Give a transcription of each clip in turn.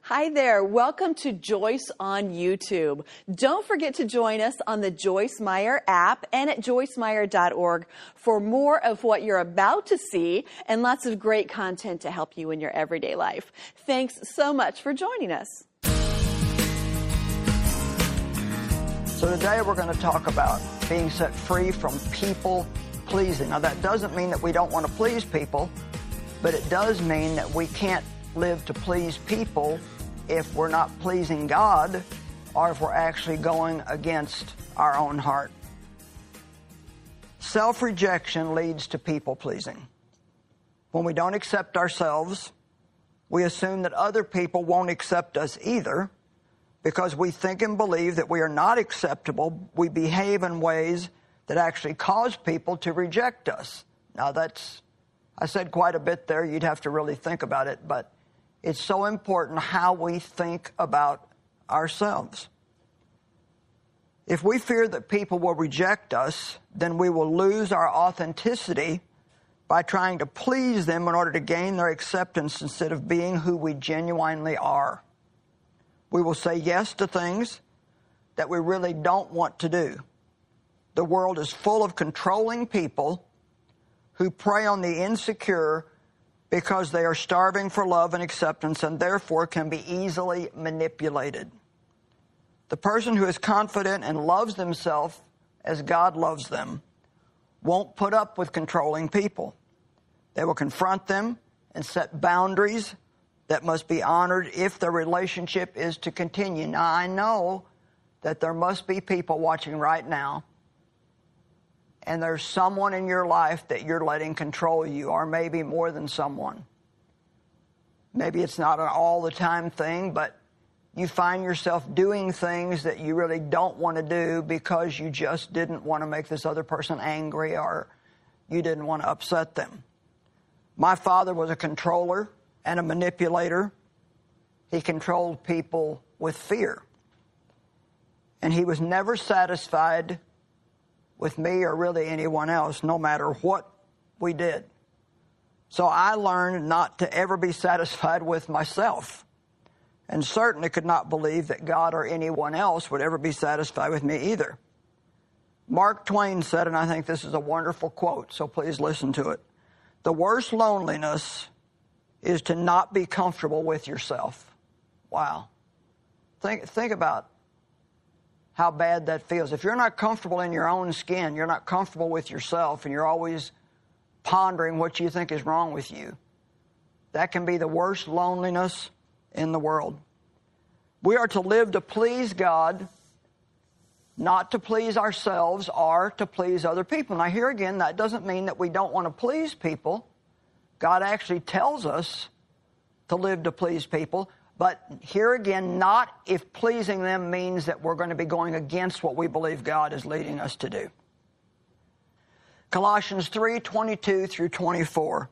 Hi there. Welcome to Joyce on YouTube. Don't forget to join us on the Joyce Meyer app and at joycemeyer.org for more of what you're about to see and lots of great content to help you in your everyday life. Thanks so much for joining us. So today we're going to talk about being set free from people pleasing. Now that doesn't mean that we don't want to please people, but it does mean that we can't live to please people if we're not pleasing God or if we're actually going against our own heart. Self-rejection leads to people-pleasing. When we don't accept ourselves, we assume that other people won't accept us either. Because we think and believe that we are not acceptable, we behave in ways that actually cause people to reject us. Now I said quite a bit there. You'd have to really think about it, but it's so important how we think about ourselves. If we fear that people will reject us, then we will lose our authenticity by trying to please them in order to gain their acceptance instead of being who we genuinely are. We will say yes to things that we really don't want to do. The world is full of controlling people who prey on the insecure because they are starving for love and acceptance and therefore can be easily manipulated. The person who is confident and loves themselves as God loves them won't put up with controlling people. They will confront them and set boundaries that must be honored if the relationship is to continue. Now, I know that there must be people watching right now, and there's someone in your life that you're letting control you, or maybe more than someone. Maybe it's not an all-the-time thing, but you find yourself doing things that you really don't want to do because you just didn't want to make this other person angry or you didn't want to upset them. My father was a controller and a manipulator. He controlled people with fear. And he was never satisfied with me or really anyone else, no matter what we did. So I learned not to ever be satisfied with myself, and certainly could not believe that God or anyone else would ever be satisfied with me either. Mark Twain said, and I think this is a wonderful quote, so please listen to it. The worst loneliness is to not be comfortable with yourself. Wow. Think about how bad that feels. If you're not comfortable in your own skin, you're not comfortable with yourself, and you're always pondering what you think is wrong with you, that can be the worst loneliness in the world. We are to live to please God, not to please ourselves or to please other people. Now here again, that doesn't mean that we don't want to please people. God actually tells us to live to please people. But here again, not if pleasing them means that we're going to be going against what we believe God is leading us to do. Colossians 3:22 through 24.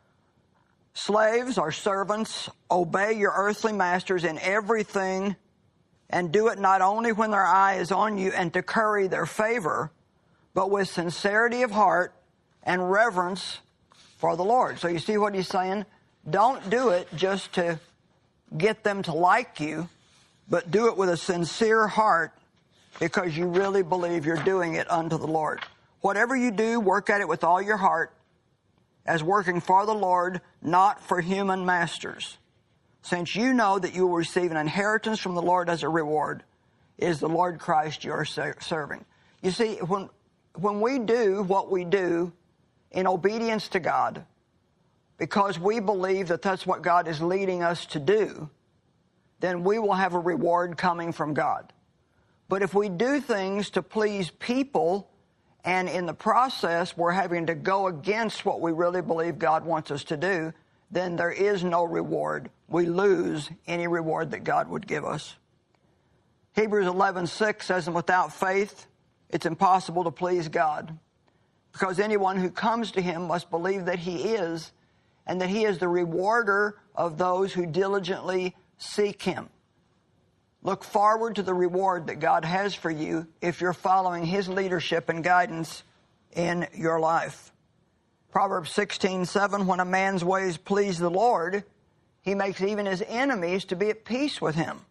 Slaves or servants, obey your earthly masters in everything, and do it not only when their eye is on you and to curry their favor, but with sincerity of heart and reverence for the Lord. So you see what he's saying? Don't do it just to get them to like you, but do it with a sincere heart because you really believe you're doing it unto the Lord. Whatever you do, work at it with all your heart as working for the Lord, not for human masters, since you know that you will receive an inheritance from the Lord as a reward. It is the Lord Christ you are serving. You see, when we do what we do in obedience to God, because we believe that that's what God is leading us to do, then we will have a reward coming from God. But if we do things to please people, and in the process we're having to go against what we really believe God wants us to do, then there is no reward. We lose any reward that God would give us. Hebrews 11:6 says, and without faith, it's impossible to please God, because anyone who comes to him must believe that he is, and that he is the rewarder of those who diligently seek him. Look forward to the reward that God has for you if you're following his leadership and guidance in your life. Proverbs 16:7, when a man's ways please the Lord, He makes even his enemies to be at peace with him.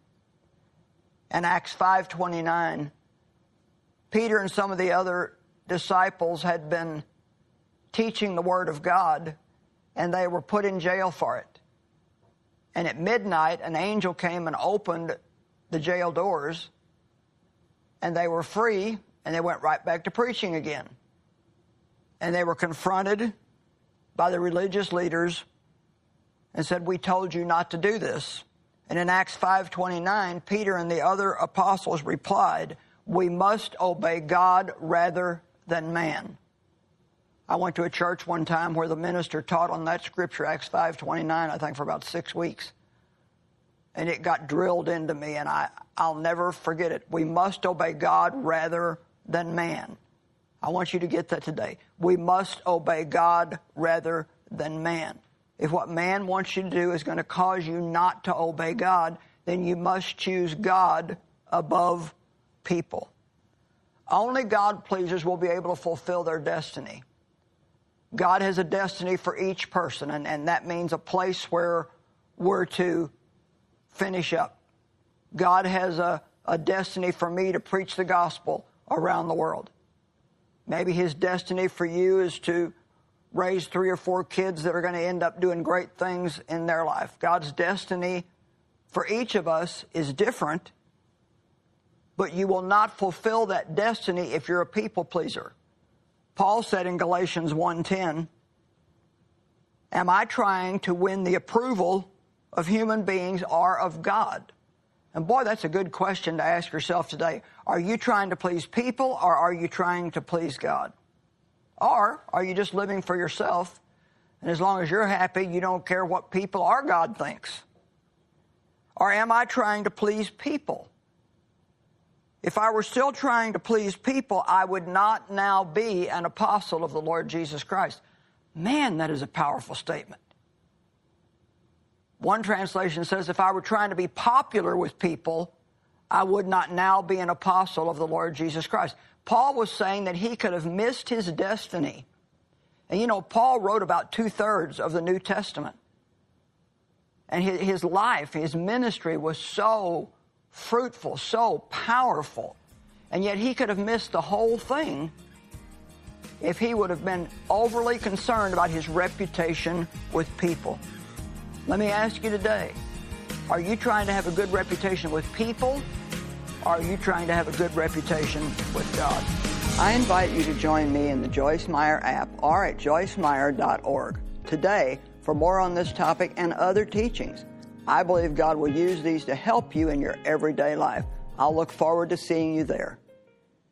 In Acts 5:29, Peter and some of the other disciples had been teaching the Word of God, and they were put in jail for it. And at midnight, an angel came and opened the jail doors, and they were free, and they went right back to preaching again. And they were confronted by the religious leaders and said, "We told you not to do this." And in Acts 5:29, Peter and the other apostles replied, "We must obey God rather than man." I went to a church one time where the minister taught on that scripture, Acts 5:29, I think for about 6 weeks. And it got drilled into me, and I'll never forget it. We must obey God rather than man. I want you to get that today. We must obey God rather than man. If what man wants you to do is going to cause you not to obey God, then you must choose God above people. Only God-pleasers will be able to fulfill their destiny. God has a destiny for each person, and that means a place where we're to finish up. God has a destiny for me to preach the gospel around the world. Maybe his destiny for you is to raise 3 or 4 kids that are going to end up doing great things in their life. God's destiny for each of us is different, but you will not fulfill that destiny if you're a people pleaser. Paul said in Galatians 1:10, "Am I trying to win the approval of human beings or of God?" And boy, that's a good question to ask yourself today. Are you trying to please people, or are you trying to please God? Or are you just living for yourself, and as long as you're happy, you don't care what people or God thinks? Or am I trying to please people? If I were still trying to please people, I would not now be an apostle of the Lord Jesus Christ. Man, that is a powerful statement. One translation says, if I were trying to be popular with people, I would not now be an apostle of the Lord Jesus Christ. Paul was saying that he could have missed his destiny. And you know, Paul wrote about 2/3 of the New Testament. And his life, his ministry was so fruitful, so powerful. And yet he could have missed the whole thing if he would have been overly concerned about his reputation with people. Let me ask you today, are you trying to have a good reputation with people, or are you trying to have a good reputation with God? I invite you to join me in the Joyce Meyer app or at joycemeyer.org. Today, for more on this topic and other teachings, I believe God will use these to help you in your everyday life. I'll look forward to seeing you there.